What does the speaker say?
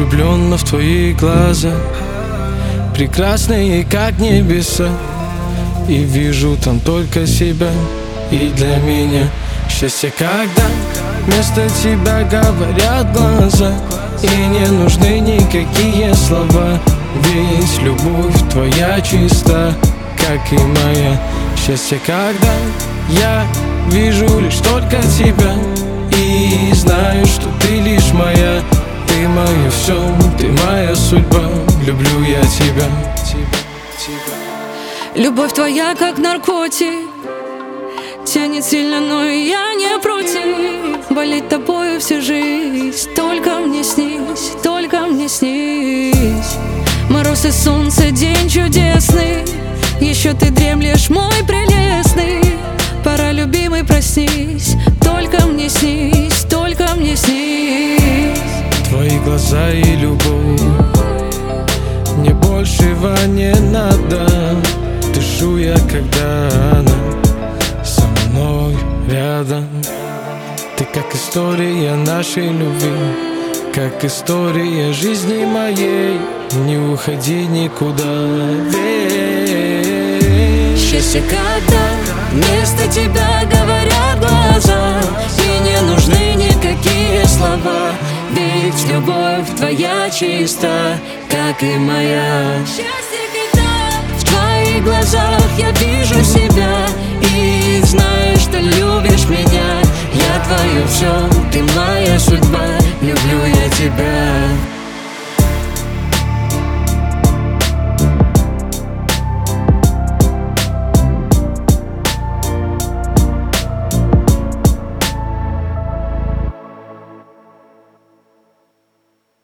влюбленно в твои глаза, прекрасные, как небеса. И вижу там только себя. И для меня счастье, когда вместо тебя говорят глаза, и не нужны никакие слова, ведь любовь твоя чиста, как и моя. Счастье, когда я вижу лишь только тебя и знаю, что ты лишь моя. Ты мое все, ты моя судьба, люблю я тебя. Любовь твоя, как наркотик, тянет сильно, но и я не против. Болеть тобою всю жизнь, только мне снись, только мне снись. Мороз и солнце, день чудесный, еще ты дремлешь, мой прелестный. Пора, любимый, проснись, только мне снись, только мне снись. Твои глаза и любовь, мне большего не надо. Дышу я, когда она со мной рядом. Ты как история нашей любви, как история жизни моей. Не уходи никуда, верь. Счастье, когда вместо тебя говорят глаза, и не нужны никакие слова, ведь любовь твоя чиста, как и моя. Счастье, когда в твоих глазах я вижу себя и знаю, что любишь меня. Я твое все, ты моя судьба, люблю я тебя.